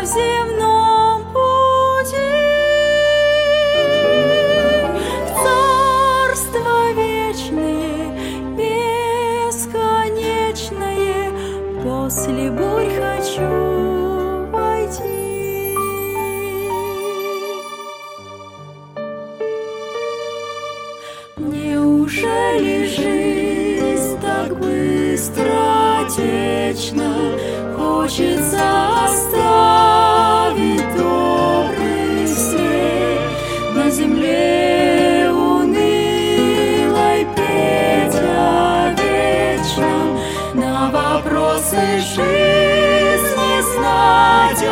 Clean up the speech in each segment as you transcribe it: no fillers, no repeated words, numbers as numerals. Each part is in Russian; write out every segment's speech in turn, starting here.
в земном пути в царство вечное, бесконечное, после бурь хочу войти. Неужели жизнь так быстро течна? Хочется оставить добрый след на земле унылой, петь о вечном, на вопросы жизни знать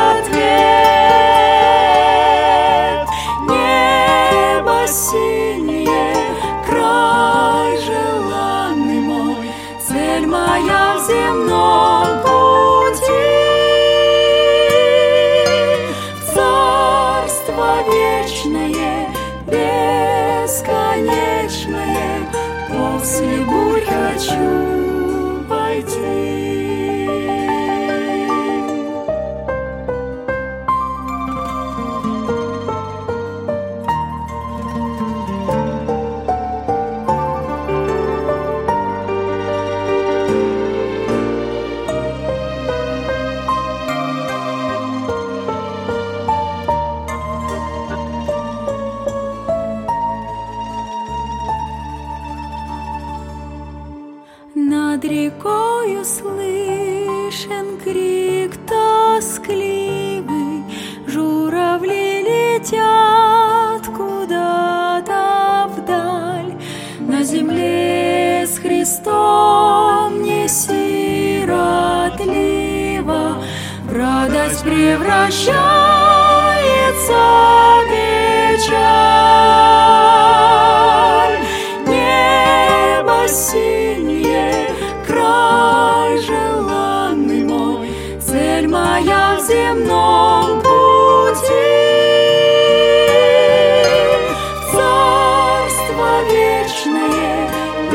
ответ. Небо синее, край желанный мой, цель моя в земном пути в царство вечное, бесконечное, после бурь хочу войти. Над рекою слышен крик тоскливый, журавли летят куда-то вдаль. На земле с Христом не сиротливо, в радость превращается печаль. Небо синее, край желанный мой, цель моя в земном пути в царство вечное,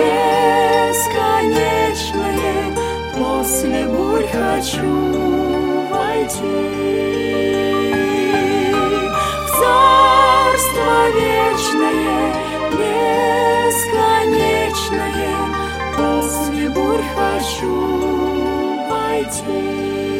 бесконечное, после бурь хочу войти в царство вечное, бесконечное, после бурь хочу войти.